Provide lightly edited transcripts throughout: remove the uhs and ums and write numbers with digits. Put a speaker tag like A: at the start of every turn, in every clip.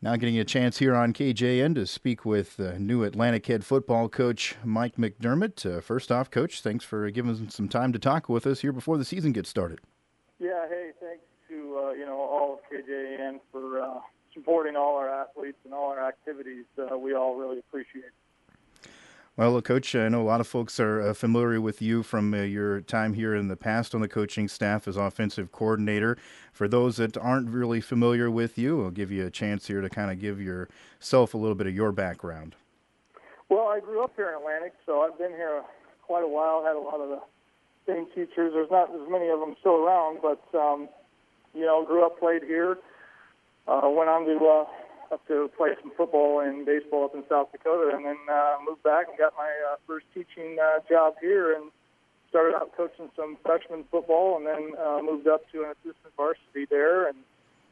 A: Now getting a chance here on KJN to speak with new Atlantic head football coach Mike McDermott. First off, Coach, thanks for giving us some time to talk with us here before the season gets started.
B: Yeah, hey, thanks to all of KJN for supporting all our athletes and all our activities. We all really appreciate it.
A: Well, Coach, I know a lot of folks are familiar with you from your time here in the past on the coaching staff as offensive coordinator. For those that aren't really familiar with you, I'll give you a chance here to kind of give yourself a little bit of your background.
B: Well, I grew up here in Atlantic, so I've been here quite a while. Had a lot of the same teachers. There's not as many of them still around, but grew up, played here. Went on to up to play some football and baseball up in South Dakota, and then moved back and got my first teaching job here, and started out coaching some freshman football, and then moved up to an assistant varsity there, and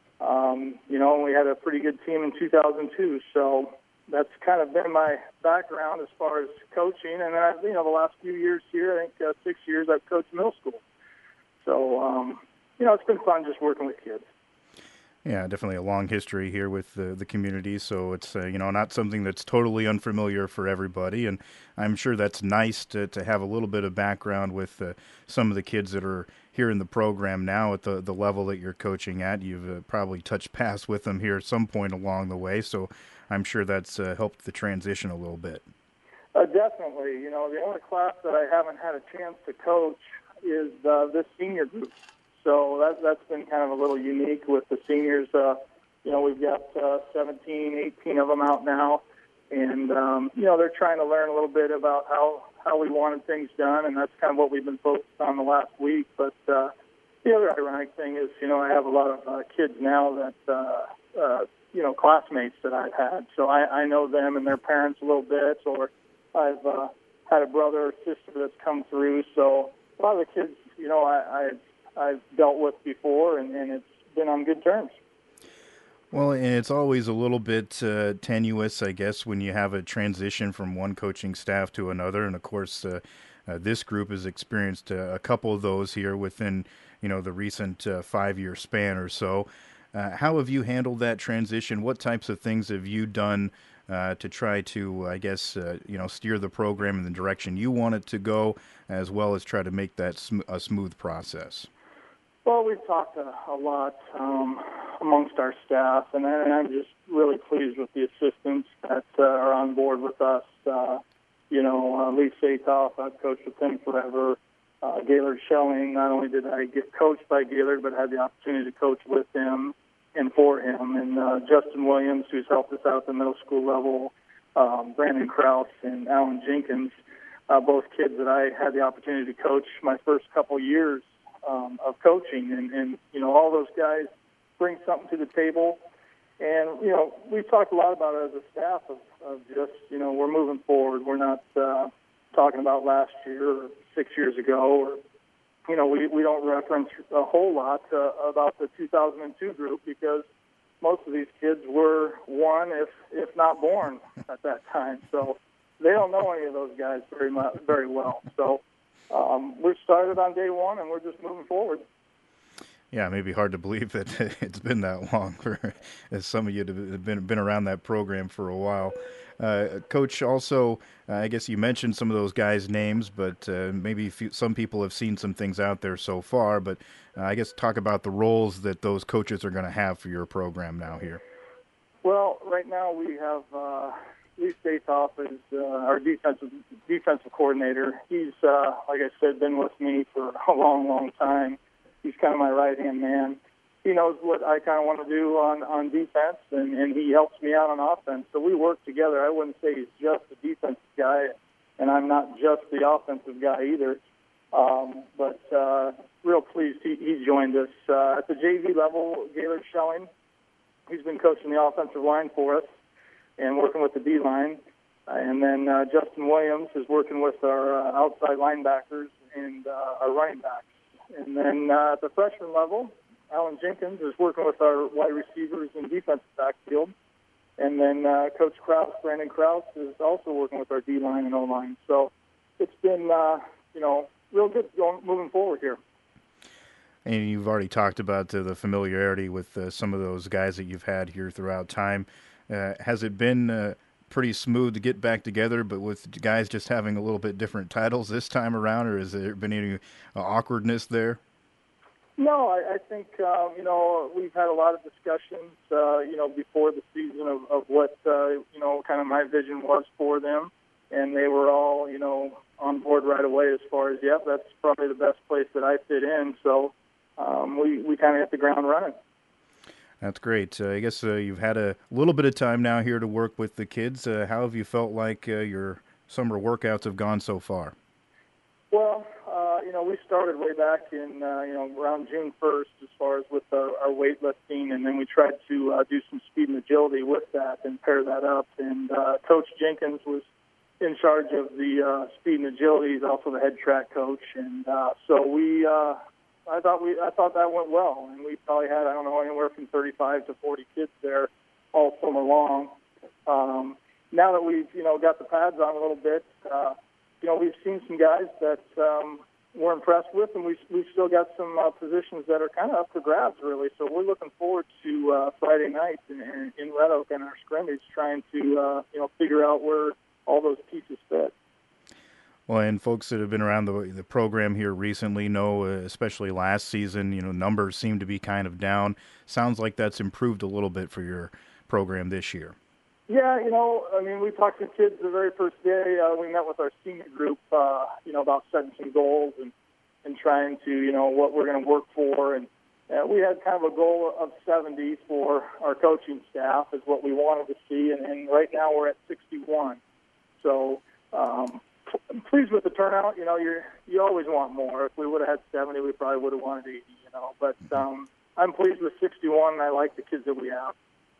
B: we had a pretty good team in 2002. So that's kind of been my background as far as coaching, and then the last few years here, I think 6 years, I've coached middle school. So it's been fun just working with kids.
A: Yeah, definitely a long history here with the community, so it's not something that's totally unfamiliar for everybody, and I'm sure that's nice to have a little bit of background with some of the kids that are here in the program now at the level that you're coaching at. You've probably touched paths with them here at some point along the way, so I'm sure that's helped the transition a little bit.
B: Definitely. The only class that I haven't had a chance to coach is this senior group. So that's been kind of a little unique with the seniors. We've got 17, 18 of them out now, and they're trying to learn a little bit about how we wanted things done, and that's kind of what we've been focused on the last week. But the other ironic thing is, I have a lot of kids now that classmates that I've had, so I know them and their parents a little bit, or I've had a brother or sister that's come through. So a lot of the kids, I've dealt with before, and it's been on good terms.
A: Well, and it's always a little bit tenuous, I guess, when you have a transition from one coaching staff to another. And of course, this group has experienced a couple of those here within, the recent 5-year span or so. How have you handled that transition? What types of things have you done to try to, I guess, steer the program in the direction you want it to go, as well as try to make that a smooth process?
B: Well, we've talked a lot amongst our staff, and I'm just really pleased with the assistants that are on board with us. Lee Satoff, I've coached with him forever. Gaylord Schelling, not only did I get coached by Gaylord, but had the opportunity to coach with him and for him. And Justin Williams, who's helped us out at the middle school level, Brandon Krause and Alan Jenkins, both kids that I had the opportunity to coach my first couple years of coaching, and all those guys bring something to the table. And we've talked a lot about it as a staff of just we're moving forward. We're not talking about last year or 6 years ago, or we don't reference a whole lot about the 2002 group, because most of these kids were one, if not born at that time. So they don't know any of those guys very well. So we're started on day one, and we're just moving forward.
A: Yeah, it may be hard to believe that it's been that long, as some of you have been around that program for a while. Coach, also, I guess you mentioned some of those guys' names, but maybe some people have seen some things out there so far. But I guess talk about the roles that those coaches are going to have for your program now here.
B: Well, right now we have Lee Satoff as our defensive coordinator. He's, like I said, been with me for a long, long time. He's kind of my right-hand man. He knows what I kind of want to do on defense, and he helps me out on offense. So we work together. I wouldn't say he's just a defensive guy, and I'm not just the offensive guy either. But real pleased he joined us. At the JV level, Gaylord Schelling, he's been coaching the offensive line for us and working with the D-line. And then Justin Williams is working with our outside linebackers and our running backs. And then at the freshman level, Alan Jenkins is working with our wide receivers and defensive backfield. And then Coach Krause, Brandon Krause, is also working with our D-line and O-line. So it's been, real good moving forward here.
A: And you've already talked about the familiarity with some of those guys that you've had here throughout time. Has it been pretty smooth to get back together, but with guys just having a little bit different titles this time around, or has there been any awkwardness there?
B: No, I think we've had a lot of discussions before the season of what kind of my vision was for them, and they were all on board right away as far as that's probably the best place that I fit in. So we kind of hit the ground running.
A: That's great. I guess you've had a little bit of time now here to work with the kids. How have you felt like your summer workouts have gone so far?
B: Well, we started way back in, around June 1st as far as with our weightlifting, and then we tried to do some speed and agility with that and pair that up. And Coach Jenkins was in charge of the speed and agility. He's also the head track coach. And so I thought that went well. And we probably had, I don't know, anywhere from 35 to 40 kids there all summer long. Now that we've, got the pads on a little bit, we've seen some guys that we're impressed with, and we've still got some positions that are kind of up for grabs, really. So we're looking forward to Friday night in Red Oak and our scrimmage, trying to figure out where all those pieces fit.
A: Well, and folks that have been around the program here recently know, especially last season, numbers seem to be kind of down. Sounds like that's improved a little bit for your program this year.
B: Yeah, we talked to kids the very first day. We met with our senior group, about setting some goals and trying to, what we're going to work for. And we had kind of a goal of 70 for our coaching staff is what we wanted to see. And right now we're at 61. So I'm pleased with the turnout. You always want more. If we would have had 70, we probably would have wanted 80, But I'm pleased with 61, and I like the kids that we have.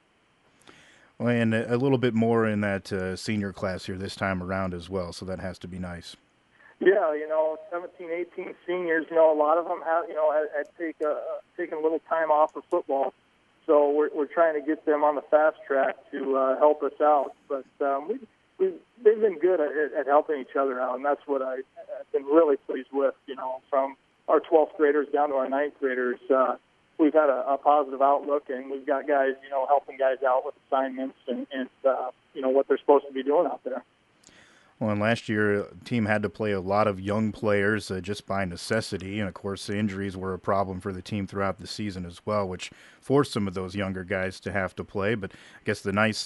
A: Well, and a little bit more in that senior class here this time around as well, so that has to be nice.
B: Yeah, 17, 18 seniors, a lot of them have, had taken a little time off of football. So we're trying to get them on the fast track to help us out. But they've been good at helping each other out, and that's what I've been really pleased with, from our 12th graders down to our 9th graders. We've had a positive outlook, and we've got guys, helping guys out with assignments and what they're supposed to be doing out there.
A: Well, and last year, the team had to play a lot of young players just by necessity. And, of course, the injuries were a problem for the team throughout the season as well, which forced some of those younger guys to have to play. But I guess the nice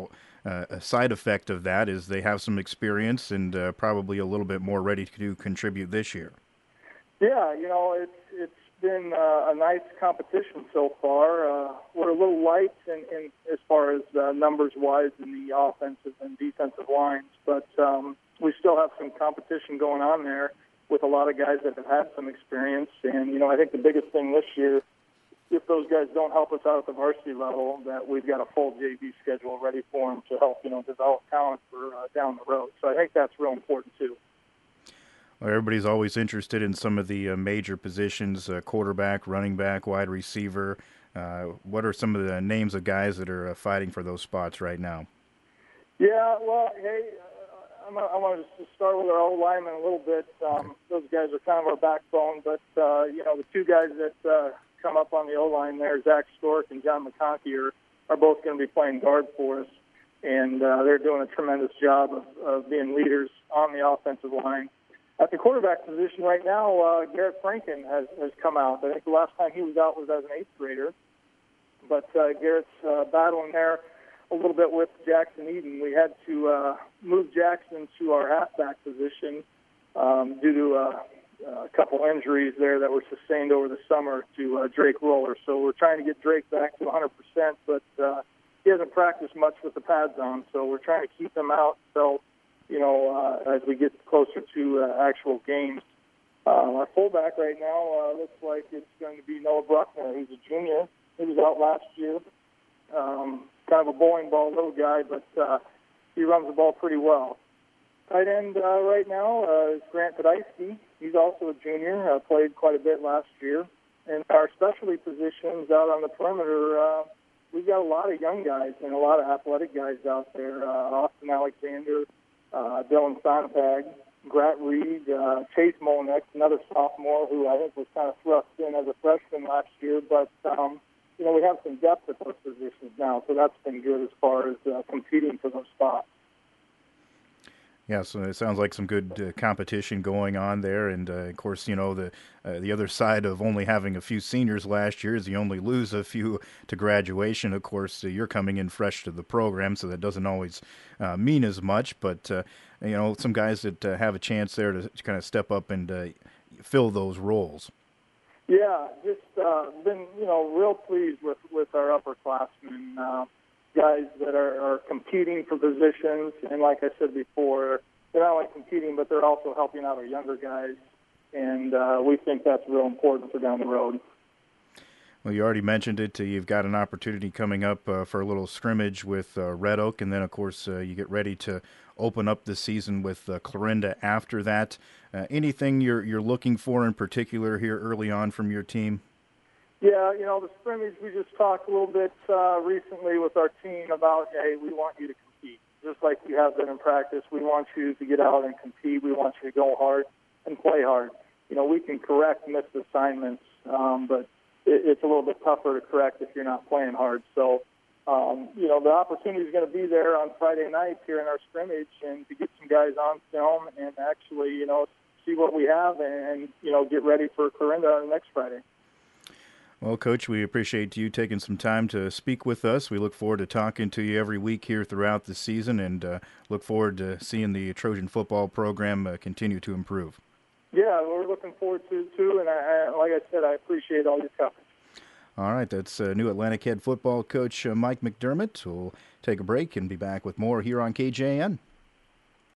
A: side effect of that is they have some experience and probably a little bit more ready to contribute this year.
B: Yeah, it's been a nice competition so far. We're a little light in as far as numbers-wise in the offensive and defensive lines, but we still have some competition going on there with a lot of guys that have had some experience. And, I think the biggest thing this year, if those guys don't help us out at the varsity level, that we've got a full JV schedule ready for them to help, develop talent for down the road. So I think that's real important, too.
A: Well, everybody's always interested in some of the major positions, quarterback, running back, wide receiver. What are some of the names of guys that are fighting for those spots right now?
B: Yeah, well, hey, I want to start with our O-linemen a little bit. Those guys are kind of our backbone, but, the two guys that come up on the O-line there, Zach Stork and John McConkey, are both going to be playing guard for us, and they're doing a tremendous job of being leaders on the offensive line. At the quarterback position right now, Garrett Franken has come out. I think the last time he was out was as an 8th grader. But Garrett's battling there a little bit with Jackson Eden. We had to move Jackson to our halfback position due to a couple injuries there that were sustained over the summer to Drake Roller. So we're trying to get Drake back to 100%, but he hasn't practiced much with the pads on. So we're trying to keep him out. So as we get closer to actual games. Our fullback right now looks like it's going to be Noah Bruckner. He's a junior. He was out last year. Kind of a bowling ball little guy, but he runs the ball pretty well. Tight end right now is Grant Podolsky. He's also a junior, played quite a bit last year. And our specialty positions out on the perimeter, we've got a lot of young guys and a lot of athletic guys out there. Austin Alexander, Dylan Sontag, Grant Reed, Chase Monex, another sophomore who I think was kind of thrust in as a freshman last year. But, we have some depth at those positions now, so that's been good as far as competing for those spots.
A: Yeah, so it sounds like some good competition going on there, and of course, the other side of only having a few seniors last year is you only lose a few to graduation. Of course, you're coming in fresh to the program, so that doesn't always mean as much. But some guys that have a chance there to kind of step up and fill those roles.
B: Yeah, just been real pleased with our upperclassmen. Guys that are competing for positions, and like I said before, they're not only competing, but they're also helping out our younger guys, and we think that's real important for down the road.
A: Well, you already mentioned it. You've got an opportunity coming up for a little scrimmage with Red Oak, and then, of course, you get ready to open up the season with Clarinda after that. Anything you're looking for in particular here early on from your team?
B: Yeah, the scrimmage, we just talked a little bit recently with our team about, hey, we want you to compete. Just like you have been in practice, we want you to get out and compete. We want you to go hard and play hard. We can correct missed assignments, but it's a little bit tougher to correct if you're not playing hard. So, the opportunity is going to be there on Friday night here in our scrimmage and to get some guys on film and actually, see what we have and, get ready for Clarinda on next Friday.
A: Well, Coach, we appreciate you taking some time to speak with us. We look forward to talking to you every week here throughout the season and look forward to seeing the Trojan football program continue to improve.
B: Yeah, we're looking forward to it, too, and like I said, I appreciate all your coverage.
A: All right, that's new Atlantic head football coach Mike McDermott. We'll take a break and be back with more here on KJN.